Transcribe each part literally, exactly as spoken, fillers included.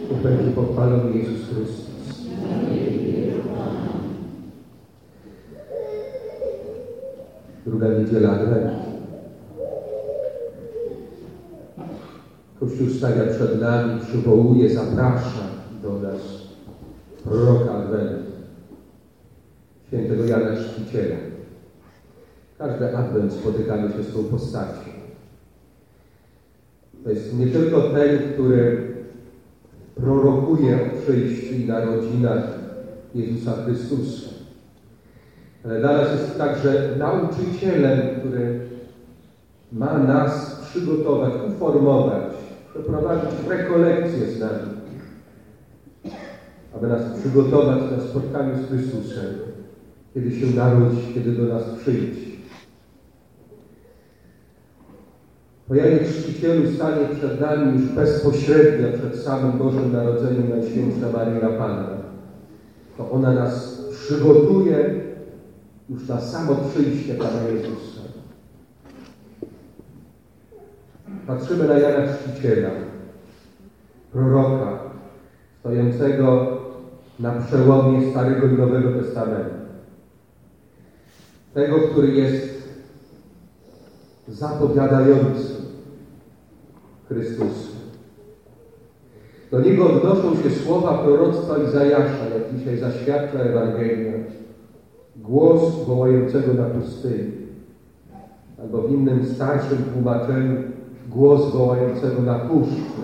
Niech będzie pochwalony Jezus Chrystus. Druga niedziela Adwentu. Kościół stawia przed nami, przywołuje, zaprasza do nas proroka Adwentu, świętego Jana Chrzciciela. Każdy Adwent spotykamy się z tą postacią. To jest nie tylko ten, który prorokuje o przyjściu i narodzinach Jezusa Chrystusa, ale dla nas jest także nauczycielem, który ma nas przygotować, uformować, przeprowadzić rekolekcję z nami, aby nas przygotować na spotkaniu z Chrystusem, kiedy się narodzi, kiedy do nas przyjdzie. Po Janie Chrzcicielu stanie przed nami już bezpośrednio przed samym Bożym Narodzeniem Najświętsza Maryja Panna. To ona nas przygotuje już na samo przyjście Pana Jezusa. Patrzymy na Jana Chrzciciela, proroka, stojącego na przełomie Starego i Nowego Testamentu. Tego, który jest zapowiadający Chrystusa. Do niego odnoszą się słowa proroctwa Izajasza, jak dzisiaj zaświadcza Ewangelia. Głos wołającego na pustyni. Albo w innym starszym tłumaczeniu głos wołającego na puszczy.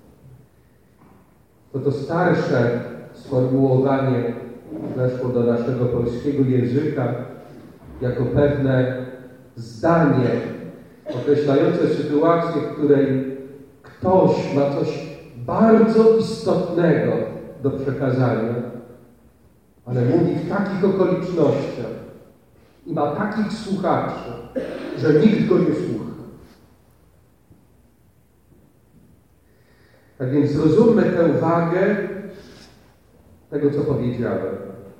To to starsze sformułowanie weszło do naszego polskiego języka jako pewne zdanie określające sytuację, w której ktoś ma coś bardzo istotnego do przekazania, ale mówi w takich okolicznościach i ma takich słuchaczy, że nikt go nie słucha. Tak więc zrozummy tę wagę tego, co powiedziałem.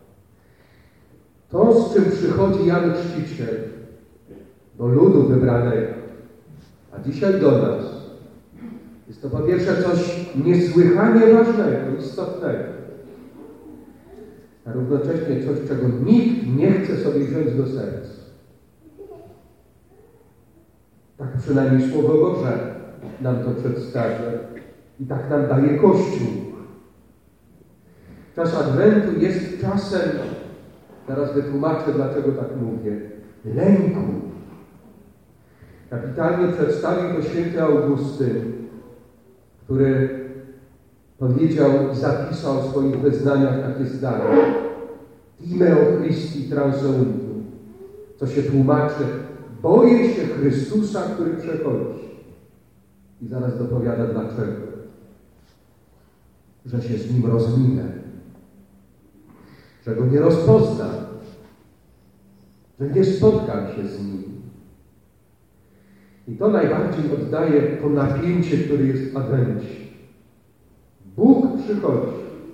To, z czym przychodzi Jan Chrzciciel do ludu wybranego, a dzisiaj do nas, jest to po pierwsze coś niesłychanie ważnego, istotnego, a równocześnie coś, czego nikt nie chce sobie wziąć do serca. Tak przynajmniej Słowo Boże nam to przedstawia i tak nam daje Kościół. Czas Adwentu jest czasem, zaraz wytłumaczę, dlaczego tak mówię, lęku. Kapitalnie przedstawił to święty Augustyn, który powiedział i zapisał w swoich wyznaniach takie zdanie: Timeo Christi transeuntum, co się tłumaczy: boję się Chrystusa, który przechodzi. I zaraz dopowiada dlaczego. Że się z Nim rozminę, że Go nie rozpoznam, że nie spotkam się z Nim. I to najbardziej oddaje to napięcie, które jest w Adwencie. Bóg przychodzi.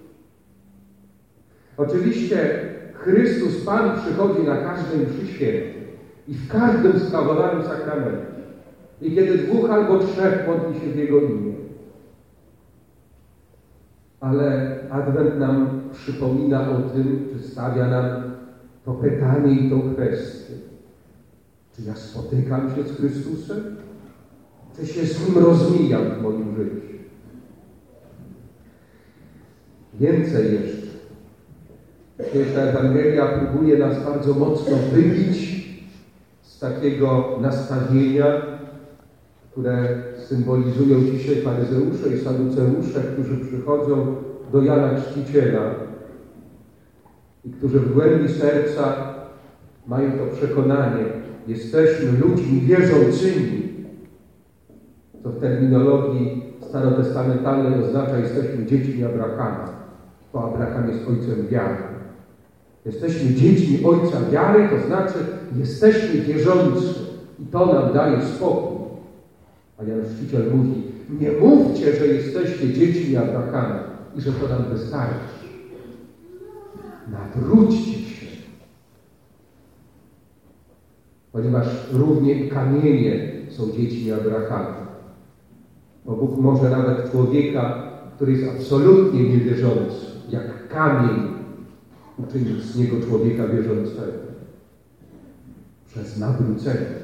Oczywiście Chrystus Pan przychodzi na każdym mszy świętej i w każdym sprawowanym sakramencie. I kiedy dwóch albo trzech modli się w Jego imię. Ale Adwent nam przypomina o tym, czy stawia nam to pytanie i tą kwestię. Czy ja spotykam się z Chrystusem? Czy się z Nim rozmijam w moim życiu? Więcej jeszcze. Dzisiejsza Ewangelia próbuje nas bardzo mocno wybić z takiego nastawienia, które symbolizują dzisiaj faryzeusze i saduceusze, którzy przychodzą do Jana Chrzciciela i którzy w głębi serca mają to przekonanie: jesteśmy ludźmi wierzącymi, co w terminologii starotestamentalnej oznacza: jesteśmy dziećmi Abrahama, bo Abraham jest ojcem wiary. Jesteśmy dziećmi ojca wiary, to znaczy jesteśmy wierzący i to nam daje spokój. A Jan Chrzciciel mówi: nie mówcie, że jesteście dziećmi Abrahama i że to nam wystarczy. Nawróćcie się. Ponieważ równie kamienie są dziećmi Abrahama. Bo Bóg może nawet człowieka który jest absolutnie niewierzący, jak kamień, uczynić z niego człowieka wierzącego. Przez nawrócenie.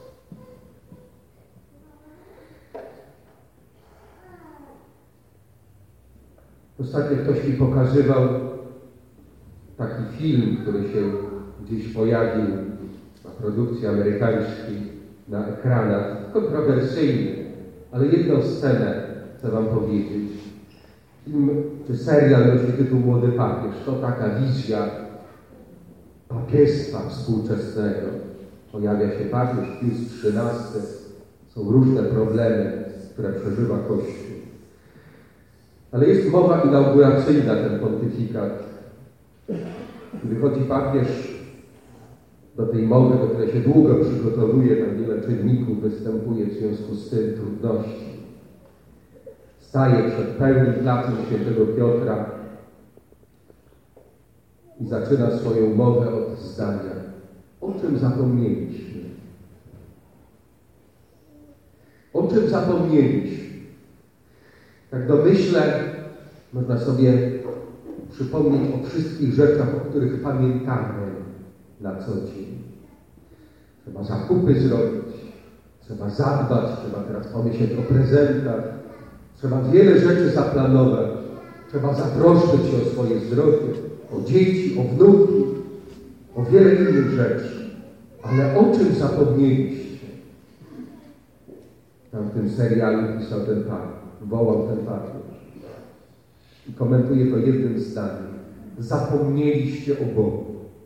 Ostatnio ktoś mi pokazywał taki film, który się gdzieś pojawił na produkcji amerykańskiej, na ekranach, kontrowersyjny, ale jedną scenę chcę wam powiedzieć. Film czy serial nosi tytuł Młody Papież. To taka wizja papiestwa współczesnego. Pojawia się papież Pius trzynasty. Są różne problemy, które przeżywa Kościół. Ale jest mowa inauguracyjna, ten pontyfikat. Wychodzi papież do tej mowy, do której się długo przygotowuje, tam wiele czynników występuje w związku z tym trudności. Staje przed pełnym placem świętego Piotra i zaczyna swoją mowę od zdania: o czym zapomnieliśmy? O czym zapomnieliśmy? Tak domyślę, można sobie przypomnieć o wszystkich rzeczach, o których pamiętamy na co dzień. Trzeba zakupy zrobić, trzeba zadbać, trzeba teraz pomyśleć o prezentach, trzeba wiele rzeczy zaplanować, trzeba zatroszczyć się o swoje zdrowie, o dzieci, o wnuki, o wiele innych rzeczy. Ale o czym zapomnieliście? Tam w tym serialu pisał ten pan, wołał ten papież. I komentuje to jednym zdaniem: zapomnieliście o Bogu.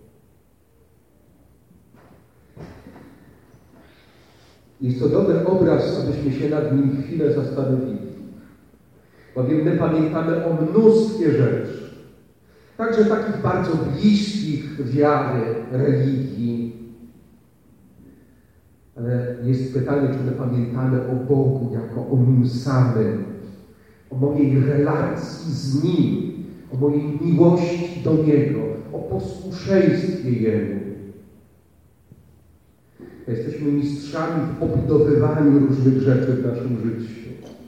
Jest to dobry obraz, abyśmy się nad nim chwilę zastanowili. Bowiem my pamiętamy o mnóstwie rzeczy. Także takich bardzo bliskich wiary, religii. Ale jest pytanie, czy my pamiętamy o Bogu jako o Nim samym, o mojej relacji z Nim, o mojej miłości do Niego, o posłuszeństwie Jemu. Jesteśmy mistrzami w obudowywaniu różnych rzeczy w naszym życiu,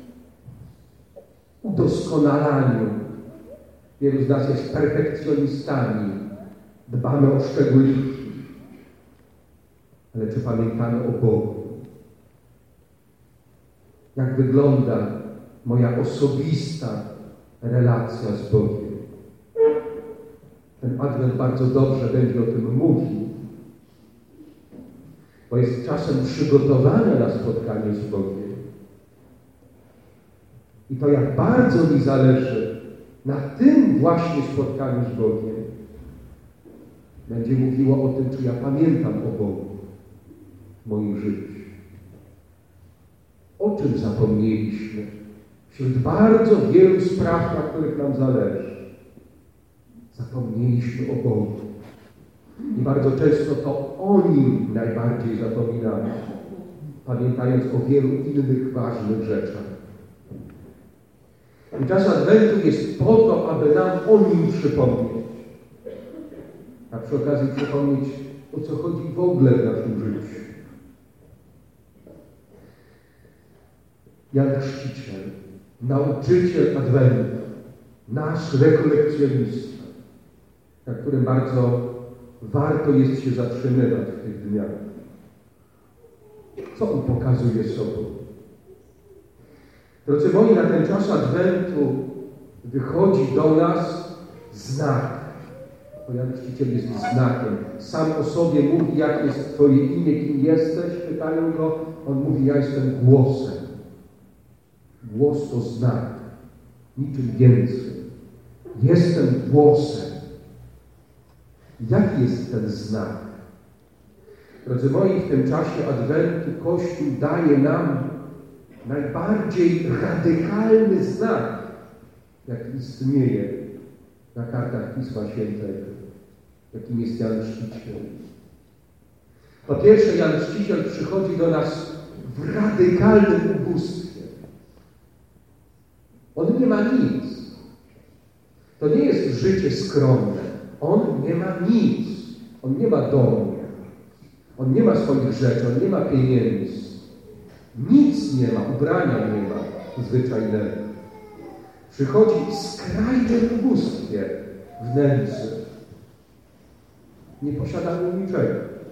udoskonalaniu. Wielu z nas jest perfekcjonistami, dbamy o szczególiki. Ale czy pamiętamy o Bogu? Jak wygląda moja osobista relacja z Bogiem? Ten Adwent bardzo dobrze będzie o tym mówił, bo jest czasem przygotowania na spotkanie z Bogiem. I to, jak bardzo mi zależy na tym właśnie spotkaniu z Bogiem, będzie mówiło o tym, czy ja pamiętam o Bogu w moim życiu. O czym zapomnieliśmy wśród bardzo wielu spraw, na których nam zależy? Zapomnieliśmy o Bogu. I bardzo często to o Nim najbardziej zapominamy, pamiętając o wielu innych ważnych rzeczach. I czas Adwentu jest po to, aby nam o Nim przypomnieć. A przy okazji przypomnieć, o co chodzi w ogóle w naszym życiu. Jan Chrzciciel, nauczyciel Adwentu, nasz rekolekcjonista, na którym bardzo warto jest się zatrzymywać w tych dniach. Co on pokazuje sobą? Drodzy moi, na ten czas Adwentu wychodzi do nas znak. Bo Jan Chrzciciel jest znakiem. Sam o sobie mówi, jakie jest Twoje imię, kim jesteś. Pytają go, on mówi, ja jestem głosem. Głos to znak. Niczym więcej. Jestem głosem. Jaki jest ten znak? Drodzy moi, w tym czasie Adwentu Kościół daje nam najbardziej radykalny znak, jaki istnieje na kartach Pisma Świętego, jakim jest Jan Chrzciciel. Po pierwsze, Jan Chrzciciel przychodzi do nas w radykalnym ubóstwie. On nie ma nic. To nie jest życie skromne. On nie ma nic. On nie ma domu. On nie ma swoich rzeczy. On nie ma pieniędzy. Nic nie ma. Ubrania nie ma zwyczajnego. Przychodzi w skrajnym ubóstwie, w nędzy. Nie posiadamy niczego.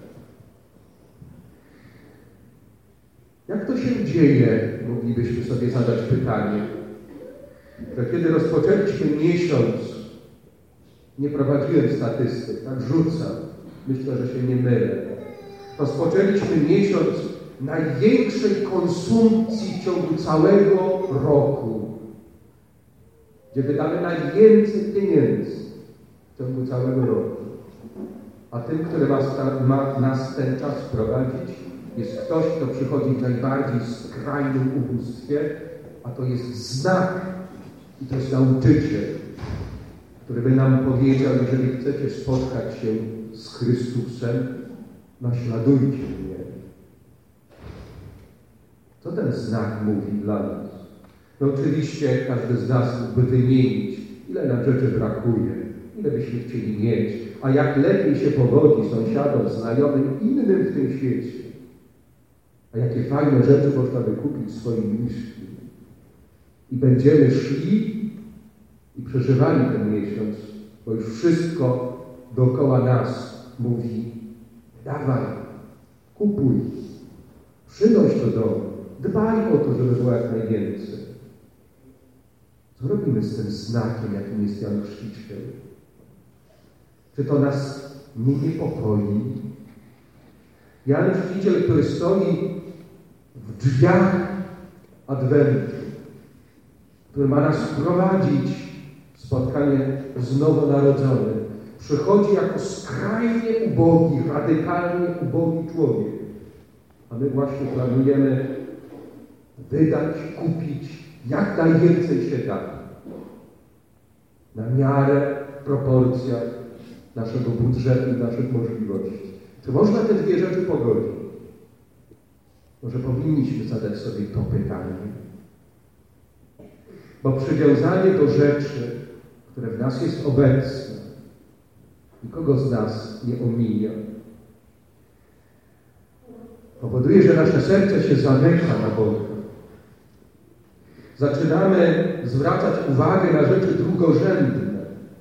Jak to się dzieje, moglibyśmy sobie zadać pytanie, że kiedy rozpoczęliśmy miesiąc, nie prowadziłem statystyk, tak rzucam, myślę, że się nie mylę, rozpoczęliśmy miesiąc największej konsumpcji w ciągu całego roku, gdzie wydamy najwięcej pieniędzy w ciągu całego roku. A tym, który ma, ma nas ten czas prowadzić, jest ktoś, kto przychodzi w najbardziej skrajnym ubóstwie, a to jest znak i to jest nauczyciel, który by nam powiedział, jeżeli chcecie spotkać się z Chrystusem, naśladujcie mnie. Co ten znak mówi dla nas? No oczywiście każdy z nas mógłby wymienić, ile nam rzeczy brakuje, ile byśmy chcieli mieć, a jak lepiej się powodzi sąsiadom, znajomym, innym w tym świecie. A jakie fajne rzeczy można by kupić swoim bliskim. I będziemy szli i przeżywali ten miesiąc, bo już wszystko dookoła nas mówi: dawaj, kupuj, przynoś do domu, dbaj o to, żeby było jak najwięcej. Co robimy z tym znakiem, jakim jest Jan Chrzciciel? Czy to nas nie niepokoi? Jan Chrzciciel, który stoi w drzwiach Adwentu, który ma nas wprowadzić w spotkanie z nowonarodzonym, przychodzi jako skrajnie ubogi, radykalnie ubogi człowiek. A my właśnie planujemy wydać, kupić jak najwięcej się da. Na miarę, w proporcjach naszego budżetu i naszych możliwości. Czy można te dwie rzeczy pogodzić? Może powinniśmy zadać sobie to pytanie. Bo przywiązanie do rzeczy, które w nas jest obecne, nikogo z nas nie omija, powoduje, że nasze serce się zamyka na Boga. Zaczynamy zwracać uwagę na rzeczy drugorzędne.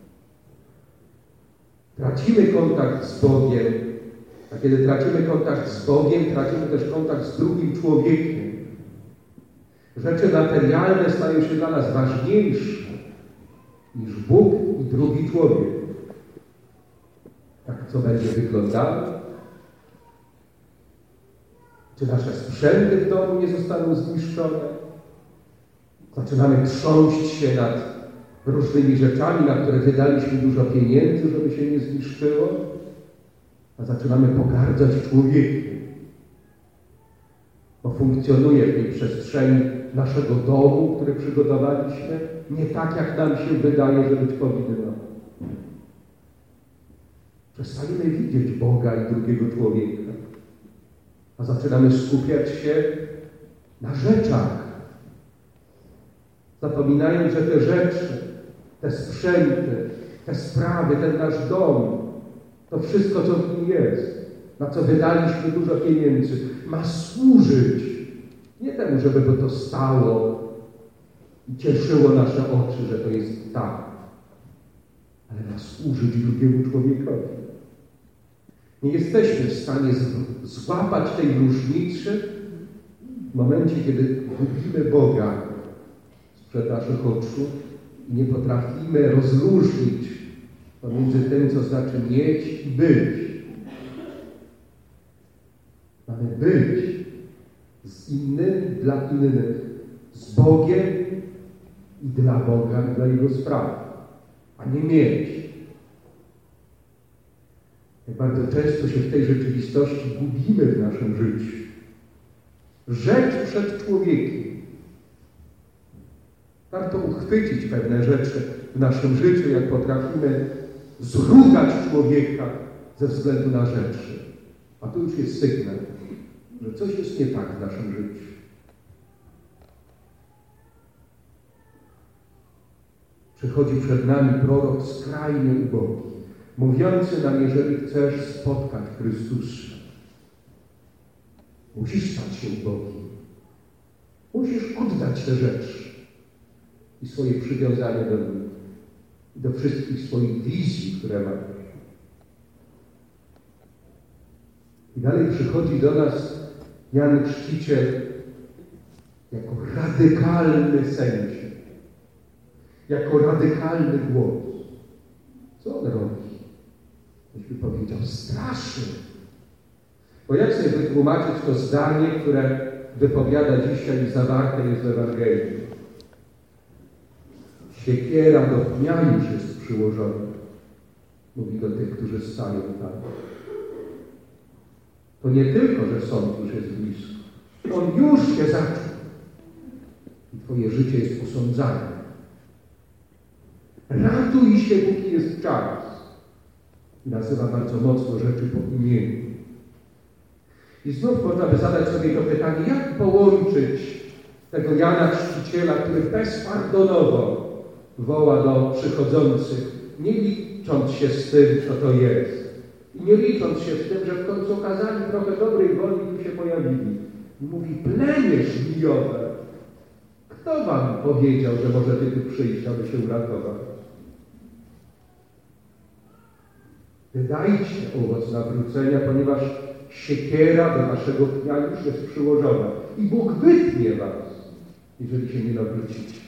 Tracimy kontakt z Bogiem, a kiedy tracimy kontakt z Bogiem, tracimy też kontakt z drugim człowiekiem. Rzeczy materialne stają się dla nas ważniejsze niż Bóg i drugi człowiek. Tak co będzie wyglądało? Czy nasze sprzęty w domu nie zostaną zniszczone? Zaczynamy trząść się nad różnymi rzeczami, na które wydaliśmy dużo pieniędzy, żeby się nie zniszczyło, a zaczynamy pogardzać człowiekiem, bo funkcjonuje w tej przestrzeni naszego domu, który przygotowaliśmy, nie tak, jak nam się wydaje, że być powinno. Przestajemy widzieć Boga i drugiego człowieka, a zaczynamy skupiać się na rzeczach, zapominając, że te rzeczy, te sprzęty, te sprawy, ten nasz dom, to wszystko, co w nim jest, na co wydaliśmy dużo pieniędzy, ma służyć nie temu, żeby to stało i cieszyło nasze oczy, że to jest tak, ale ma służyć drugiemu człowiekowi. Nie jesteśmy w stanie złapać tej różnicy w momencie, kiedy gubimy Boga sprzed naszych oczu i nie potrafimy rozróżnić pomiędzy tym, co znaczy mieć i być. Mamy być z innym dla innych, z Bogiem i dla Boga i dla Jego sprawy, a nie mieć. Jak bardzo często się w tej rzeczywistości gubimy w naszym życiu. Rzecz przed człowiekiem. Warto uchwycić pewne rzeczy w naszym życiu, jak potrafimy zrugać człowieka ze względu na rzeczy. A tu już jest sygnał, że coś jest nie tak w naszym życiu. Przychodzi przed nami prorok skrajnie ubogi, mówiący nam, jeżeli chcesz spotkać Chrystusa, musisz stać się ubogim. Musisz oddać te rzeczy. i swoje przywiązanie do nich, i do wszystkich swoich wizji, które masz. I dalej przychodzi do nas Jan Chrzciciel jako radykalny sędzia, jako radykalny głos. Co on robi? Myśmy powiedział, straszy. Bo jak sobie wytłumaczyć to zdanie, które wypowiada dzisiaj i zawarte jest w Ewangelii? Siekiera do pnia już jest przyłożona. Mówi do tych, którzy stają tam. To nie tylko, że sąd już jest blisko. On już się zaczął. I twoje życie jest posądzane. Ratuj się, póki jest czas. I nazywa bardzo mocno rzeczy po imieniu. I znów można by zadać sobie to pytanie, jak połączyć tego Jana Chrzciciela, który bezpardonowo woła do przychodzących, nie licząc się z tym, co to jest. I nie licząc się z tym, że w końcu okazali trochę dobrej woli i tu się pojawili. I mówi, plemię żmijowe, kto wam powiedział, że możecie tu przyjść, aby się uratować? Wydajcie owoc nawrócenia, ponieważ siekiera do waszego pnia już jest przyłożona. I Bóg wytnie was, jeżeli się nie nawrócicie.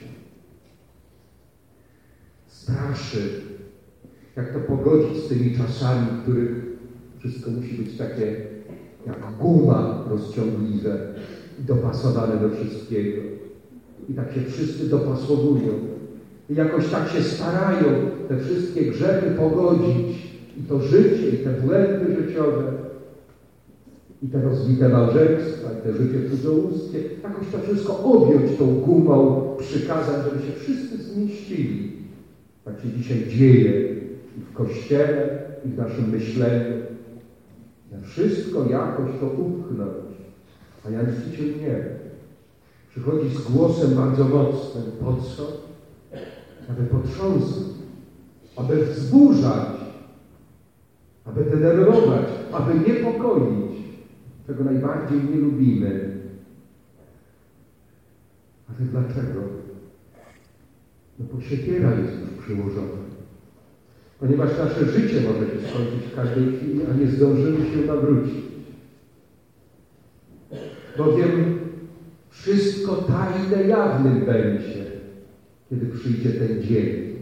Straszy, jak to pogodzić z tymi czasami, w których wszystko musi być takie jak guma rozciągliwe i dopasowane do wszystkiego. I tak się wszyscy dopasowują. I jakoś tak się starają te wszystkie grzechy pogodzić. I to życie, i te błędy życiowe, i te rozbite małżeństwa, i te życie cudzołódzkie, jakoś to wszystko objąć tą gumą przykazań, żeby się wszyscy zmieścili. Tak się dzisiaj dzieje i w Kościele, i w naszym myśleniu. Na wszystko jakoś to upchnąć. A Jan Chrzciciel nie. Przychodzi z głosem bardzo mocnym. Po co? Aby potrząsać, aby wzburzać, aby denerwować, aby niepokoić, czego najbardziej nie lubimy. Ale dlaczego? No bo siekiera jest już przyłożona. Ponieważ nasze życie może się skończyć w każdej chwili, a nie zdążymy się nawrócić. Bowiem wszystko tajne jawnym będzie, kiedy przyjdzie ten dzień.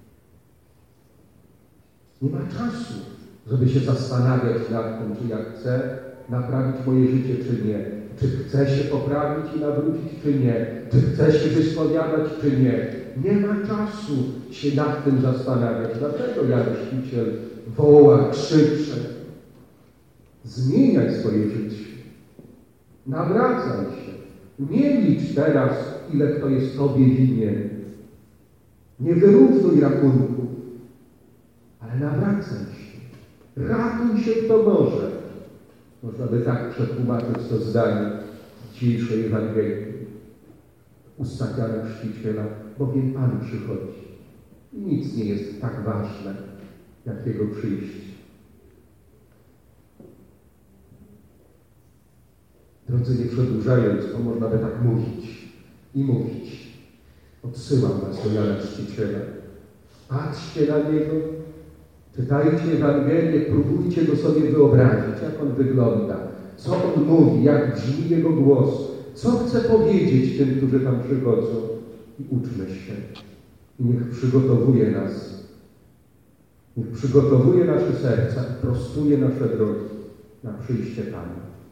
Nie ma czasu, żeby się zastanawiać nad tym, czy ja chcę naprawić moje życie, czy nie. Czy chcę się poprawić i nawrócić, czy nie. Czy chcę się wyspowiadać, czy nie. Nie ma czasu się nad tym zastanawiać. Dlatego Jan Chrzciciel woła, krzyczy. Zmieniaj swoje życie. Nawracaj się. Nie licz teraz, ile kto jest tobie winien. Nie wyrównuj rachunku, ale nawracaj się. Ratuj się, kto może. Można by tak przetłumaczyć to zdanie dzisiejszej Ewangelii. Usta Jana Chrzciciela, bowiem Pan przychodzi. I nic nie jest tak ważne, jak Jego przyjście. Drodzy, nie przedłużając, bo można by tak mówić i mówić. Odsyłam was do Jana Chrzciciela. Patrzcie na Niego, czytajcie Ewangelię, próbujcie go sobie wyobrazić, jak On wygląda, co On mówi, jak brzmi Jego głos, co chce powiedzieć tym, którzy tam przychodzą. I uczmy się. I niech przygotowuje nas. Niech przygotowuje nasze serca i prostuje nasze drogi na przyjście Pana.